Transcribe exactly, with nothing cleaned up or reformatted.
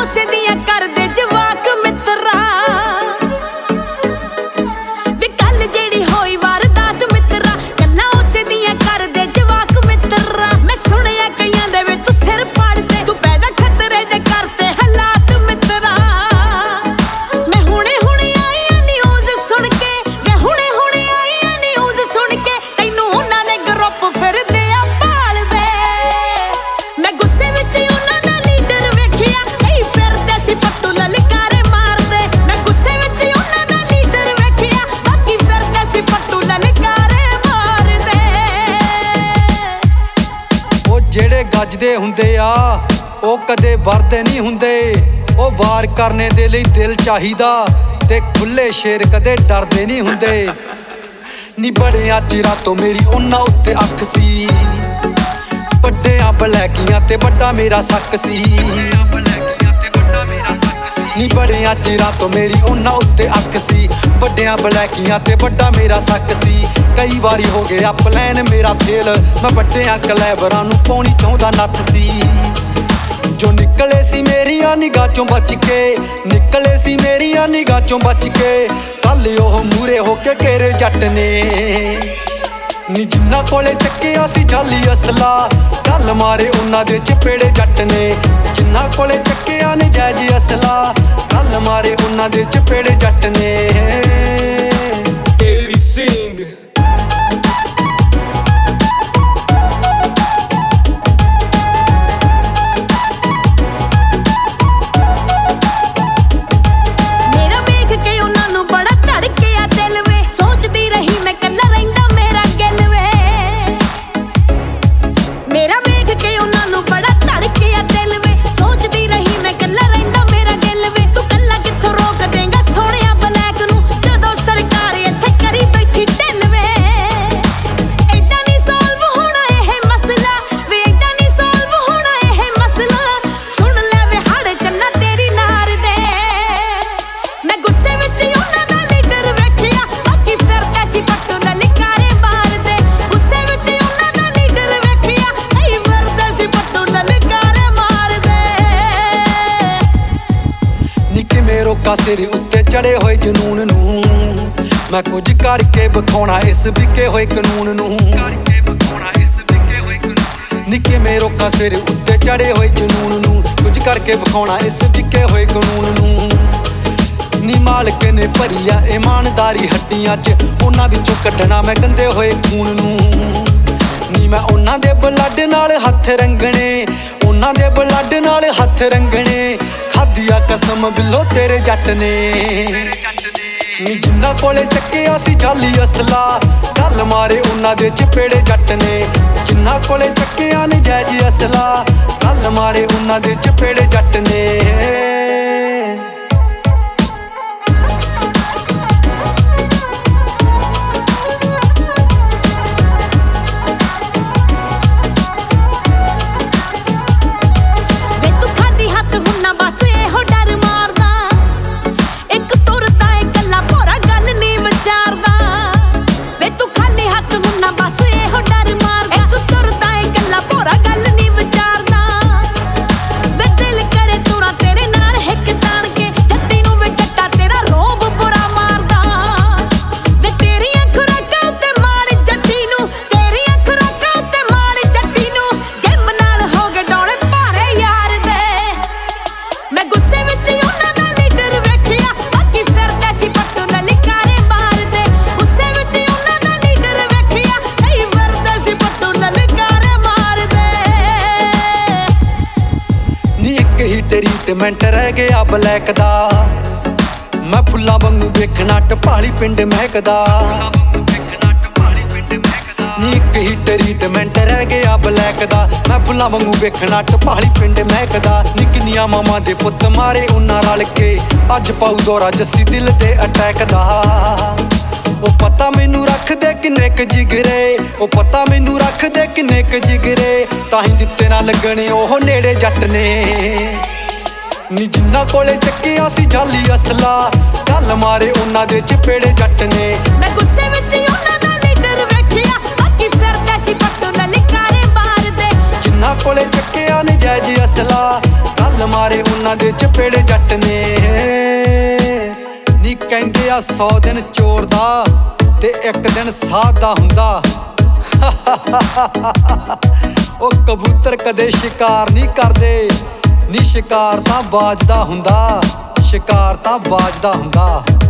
ਉਸੇ ਦੀਆਂ ਕਰਦੇ ਜਵਾਕ ਮਿੱਤਰਾ ਵੀ ਕੱਲ ਜਿਹੜੀ ਹੋਈ ਵਾਰਦਾਤ ਮਿੱਤਰਾ ਗੱਲਾਂ ਉਸੇ ਦੀਆਂ ਕਰਦੇ ਜਵਾਕ ਮਿੱਤਰਾ ਮੈਂ ਸੁਣਿਆ ਕਈਆਂ ਦੇ ਵਿੱਚ ਤੂੰ ਸਿਰ ਪਾੜਦੇ ਤੂੰ ਪੈਦਾ ਖਤਰੇ ਦੇ ਕਰਤੇ ਹਾਲਾਤ ਮਿੱਤਰਾ ਮੈਂ ਹੁਣੇ ਹੁਣੇ ਆਈ ਆ ਨਿਊਜ਼ ਸੁਣ ਕੇ ਮੈਂ ਹੁਣੇ ਹੁਣੇ ਆਈ ਆ ਨਿਊਜ਼ ਸੁਣ ਕੇ ਤੈਨੂੰ ਉਹਨਾਂ ਦੇ ਗਰੁੱਪ ਫਿਰਦੇ ਆ ਭਾਲਦੇ ਮੈਂ ਗੁੱਸੇ ਵਿੱਚ ਉਹਨਾਂ ਦਾ ਲੀਡਰ ਵੇਖਿਆ ਕਈ ਫਿਰਦੇ ਸੀ ਪੱਟੂ ਲਲਕਾਰੇ ਮਾਰਦੇ ਮੈਂ ਗੁੱਸੇ ਵਿੱਚ ਉਹਨਾਂ ਦਾ ਲੀਡਰ ਵੇਖਿਆ ਬਾਕੀ ਫਿਰਦੇ ਸੀ ਪੱਟੂ ਲਲਕਾਰੇ ਮਾਰਦੇ ਉਹ ਜਿਹੜੇ ਗੱਜਦੇ ਹੁੰਦੇ ਆ ਉਹ ਕਦੇ ਵਰਦੇ ਨਹੀਂ ਹੁੰਦੇ ਉਹ ਵਾਰ ਕਰਨੇ ਦੇ ਲਈ ਦਿਲ ਚਾਹੀਦਾ ਤੇ ਖੁੱਲੇ ਸ਼ੇਰ ਕਦੇ ਡਰਦੇ ਨਹੀਂ ਹੁੰਦੇ ਨੀ ਬੜਿਆਂ ਚਿਰਾਂ ਤੋਂ ਮੇਰੀ ਉਹਨਾਂ ਉੱਤੇ ਅੱਖ ਸੀ ਵੱਡਿਆਂ ਬਲੈਕੀਆਂ ਤੇ ਵੱਡਾ ਮੇਰਾ ਸੱਕ ਸੀ ਨੀ ਬੜਿਆਂ ਚਿਰਾਂ ਤੋਂ ਮੇਰੀ ਉਹਨਾਂ ਉੱਤੇ ਅੱਖ ਸੀ ਵੱਡਿਆਂ ਬਲੈਕੀਆਂ ਤੇ ਵੱਡਾ ਮੇਰਾ ਸੱਕ ਸੀ ਕਈ ਵਾਰੀ ਹੋ ਗਿਆ ਪਲਾਨ ਮੇਰਾ ਫੇਲ ਮੈਂ ਵੱਡਿਆਂ ਕਲੈਬਰਾਂ ਨੂੰ ਪਾਉਣੀ ਚਾਹੁੰਦਾ ਨੱਥ ਸੀ ਜੋ ਨਿਕਲੇ ਸੀ ਮੇਰੀਆਂ ਨਿਗਾਹ ਚੋਂ ਬਚ ਕੇ ਨਿਕਲੇ ਸੀ ਮੇਰੀਆਂ ਨਿਗਾਹ ਚੋਂ ਬਚ ਕੇ ਕੱਲ ਉਹ ਮੂਰੇ ਹੋ ਕੇ ਘੇਰੇ ਜੱਟ ਨੇ ਨੀ ਜਿੰਨਾ ਕੋਲੇ ਚੱਕਿਆ ਸੀ ਜਾਲੀ ਅਸਲਾ ਕੱਲ ਮਾਰੇ ਉਹਨਾਂ ਦੇ ਚਪੇੜੇ ਜੱਟ ਨੇ ਜਿੰਨਾ ਕੋਲੇ ਚੱਕਿਆ ਨਜਾਇਜ਼ ਅਸਲਾ ਕੱਲ ਮਾਰੇ ਉਹਨਾਂ ਦੇ ਚਪੇੜੇ ਜੱਟ ਨੇ Every sing ਮੇਰਾ ਵੇਖ ਕੇ ਉਹਨਾਂ ਨੂੰ ਬੜਾ ਧੜਕਿਆ ਦਿਲ ਵੇ ਸੋਚਦੀ ਰਹੀ ਮੈਂ ਕੱਲਾ ਰਹਿੰਦਾ ਮੇਰਾ ਗਿਲ ਵੇ ਮੇਰਾ ਵੇਖ ਕੇ ਉਹਨਾਂ ਨੂੰ ਬੜਾ ਧੜਕਿਆ ਦਿਲ ਵੇ ਸੋਚਦੀ ਰਹੀ ਮੈਂ ਕੱਲਾ ਰਹਿੰਦਾ ਮੇਰਾ ਗਿਲ ਵੇ ਤੂੰ ਕੱਲਾ ਕਿੱਥੋਂ ਰੋਕ ਦੇਂਗਾ ਸੋਹਣਿਆ ਬਲੈਕ ਨੂੰ ਜਦੋਂ ਸਰਕਾਰ ਇੱਥੇ ਕਰੀ ਬੈਠੀ ਢਿੱਲ ਵੇ ਏਦਾਂ ਨਹੀਂ ਸੋਲਵ ਹੋਣਾ ਇਹ ਮਸਲਾ ਵੇ ਏਦਾਂ ਨਹੀਂ ਸੋਲਵ ਹੋਣਾ ਇਹ ਮਸਲਾ ਸੁਣ ਲੈ ਵੇ ਹਾੜੇ ਚੰਨਾ ਤੇਰੀ ਨਾਰ ਦੇ ਮੈਂ ਗੁੱਸੇ ਵਿੱਚ ਉਹਨਾਂ ਦਾ ਲੀਡਰ ਵੇਖਿਆ ਬਾਕੀ ਫਿਰਦੇ ਸੀ ਪੱਟੂ ਲਲਕਾਰੇ ਮਾਰਦੇ ਗੁੱਸੇ ਵਿੱਚ ਉਹਨਾਂ ਦਾ ਲੀਡਰ ਵੇਖਿਆ ਕਈ ਫਿਰਦੇ ਸੀ ਪੱਟੂ ਲਲਕਾਰੇ ਮਾਰਦੇ ਨੀ ਕਿਵੇਂ ਰੋਕਾਂ ਸਿਰ ਉੱਤੇ ਚੜੇ ਹੋਏ ਜਨੂਨ ਨੂੰ ਮੈਂ ਕੁਝ ਕਰਕੇ ਵਿਖਾਉਣਾ ਇਸ ਵਿਕੇ ਹੋਏ ਕਾਨੂੰਨ ਨੂੰ ਨੀ ਕਿਵੇਂ ਰੋਕਾਂ ਸਿਰ ਉੱਤੇ ਚੜੇ ਹੋਏ ਜਨੂਨ ਨੂੰ ਕੁਝ ਕਰਕੇ ਵਿਖਾਉਣਾ ਇਸ ਵਿਕੇ ਹੋਏ ਕਾਨੂੰਨ ਨੂੰ ਨੀ ਮਾਲਕ ਨੇ ਭਰੀ ਆ ਇਮਾਨਦਾਰੀ ਹੱਡੀਆਂ 'ਚ ਉਹਨਾਂ ਵਿੱਚੋਂ ਕੱਢਣਾ ਮੈਂ ਗੰਦੇ ਹੋਏ ਖੂਨ ਨੂੰ ਨੀ ਮੈਂ ਉਹਨਾਂ ਦੇ ਬਲੱਡ ਨਾਲ ਹੱਥ ਰੰਗਣੇ ਉਹਨਾਂ ਦੇ ਬਲੱਡ ਨਾਲ ਹੱਥ ਰੰਗਣੇ ਖਾਧੀਆ ਕਸਮ ਬਿੱਲੋ ਤੇਰੇ ਜੱਟ ਨੇ ਨੀ ਜਿੰਨਾ ਕੋਲੇ ਚੱਕਿਆ ਸੀ ਜਾਲੀ ਅਸਲਾ ਕੱਲ ਮਾਰੇ ਉਹਨਾਂ ਦੇ ਚਪੇੜੇ ਜੱਟ ਨੇ ਜਿੰਨਾ ਕੋਲੇ ਚੱਕਿਆ ਨਜਾਇਜ਼ ਅਸਲਾ ਕੱਲ ਮਾਰੇ ਉਹਨਾਂ ਦੇ ਚਪੇੜੇ ਜੱਟ ਨੇ ਵੇ ਤੂੰ ਖਾਲੀ ਹੱਥ ਹੁੰਨਾ ਬਸ ਇਹੋ ਡਰ ਮਾਰਦਾ ਇੱਕ ਤੁਰਦਾ ਏ ਗੱਲਾਂ ਭੋਰਾ ਗੱਲ ਨਹੀਂ ਵਿਚਾਰਦਾ ਵੇ ਤੂੰ ਖਾਲੀ ਹੱਥ ਹੁੰਨਾ ਬਸ ਇਹੋ ਡਰ ਮਾਰਦਾ ਇੱਕ ਤੁਰਦਾ ਏ ਗੱਲਾਂ ਭੋਰਾ ਗੱਲ ਨਹੀਂ ਵਿਚਾਰਦਾ ਵੇ ਦਿਲ ਕਰੇ ਤੁਰਾਂ ਤੇਰੇ ਨਾਲ ਹਿੱਕ ਤਾਣ ਕੇ ਜੱਟੀ ਨੂੰ ਵੇ ਜੱਟਾ ਤੇਰਾ ਰੋਬ ਬੁਰਾ ਮਾਰਦਾ ਵੇ ਤੇਰੀਆਂ ਖੁਰਾਕਾਂ ਉੱਤੇ ਮਾਰ ਜੱਟੀ ਨੂੰ ਤੇਰੀਆਂ ਖੁਰਾਕਾਂ ਉੱਤੇ ਮਾਰ ਜੱਟੀ ਨੂੰ ਜਿਮ ਨਾਲ ਹੋ ਗਏ ਡੋਲੇ ਭਾਰੇ ਯਾਰ ਦੇ ਮੈਂ ਗੁੱਸੇ ਵਿੱਚ ਉਹਨਾਂ ਦਾ ਲੀਡਰ ਵੇਖਿਆ ਬਾਕੀ ਫਿਰਦੇ ਸੀ ਪੱਟੂ ਲਲਕਾਰੇ ਮਾਰਦੇ ਗੁੱਸੇ ਵਿੱਚ ਉਹਨਾਂ ਦਾ ਲੀਡਰ ਵੇਖਿਆ ਕਈ ਫਿਰਦੇ ਸੀ ਪੱਟੂ ਲਲਕਾਰੇ ਮਾਰਦੇ ਨੀ ਇੱਕ ਹੀ ਟਰੀਟਮੈਂਟ ਰਹਿ ਗਿਆ ਬਲੈਕ ਦਾ ਮੈਂ ਫੁੱਲਾਂ ਵਾਂਗੂ ਵੇਖਣਾ ਟਪਾਲੀ ਪਿੰਡ ਮਹਿਕਦਾ ਨੀ ਇੱਕ ਹੀ ਟਰੀਟਮੈਂਟ ਰਹਿ ਗਿਆ ਬਲੈਕ ਦਾ ਮੈਂ ਫੁੱਲਾਂ ਵਾਂਗੂ ਵੇਖਣਾ ਟਪਾਲੀ ਪਿੰਡ ਮਹਿਕਦਾ ਨੀ ਕਿੰਨੀਆਂ ਮਾਵਾਂ ਦੇ ਪੁੱਤ ਮਾਰੇ ਉਹਨਾਂ ਰਲ ਕੇ ਅੱਜ ਪਾਉ ਦੌਰਾ ਜੱਸੀ ਦਿਲ ਤੇ ਅਟੈਕ ਦਾ ਉਹ ਪਤਾ ਮੈਨੂੰ ਰੱਖਦੇ ਕਿੰਨੇ ਕ ਜਿਗਰੇ ਉਹ ਪਤਾ ਮੈਨੂੰ ਰੱਖਦੇ ਕਿੰਨੇ ਕ ਜਿਗਰੇ ਤਾਂ ਹੀ ਦਿੱਤੇ ਨਾ ਲੱਗਣੇ ਉਹ ਨੇੜੇ ਜੱਟ ਨੇ ਨੀ ਜਿੰਨਾ ਕੋਲੇ ਚੱਕਿਆ ਸੀ ਜਾਲੀ ਅਸਲਾ ਕੱਲ ਮਾਰੇ ਉਹਨਾਂ ਦੇ ਚਪੇੜੇ ਜੱਟ ਨੇ ਮੈਂ ਗੁੱਸੇ ਵਿੱਚ ਉਹਨਾਂ ਦਾ ਲੀਡਰ ਵੇਖਿਆ ਬਾਕੀ ਫਿਰਦੇ ਸੀ ਪੱਟੂ ਲਲਕਾਰੇ ਮਾਰਦੇ ਜਿੰਨਾ ਕੋਲੇ ਚੱਕਿਆ ਨਜਾਇਜ਼ ਅਸਲਾ ਕੱਲ ਜਾਨ ਮਾਰੇ ਉਹਨਾਂ ਦੇ ਚਪੇੜੇ ਜੱਟ ਨੇ। ਨੀ ਕਹਿੰਦੇ ਆ ਸੌ ਦਿਨ ਚੋਰ ਦਾ ਤੇ ਇੱਕ ਦਿਨ ਸਾਧ ਦਾ ਹੁੰਦਾ। ਉਹ ਕਬੂਤਰ ਕਦੇ ਸ਼ਿਕਾਰ ਨਹੀਂ ਕਰਦੇ ਨੀ, ਸ਼ਿਕਾਰ ਤਾਂ ਬਾਜ ਦਾ ਹੁੰਦਾ, ਸ਼ਿਕਾਰ ਤਾਂ ਬਾਜ ਦਾ ਹੁੰਦਾ।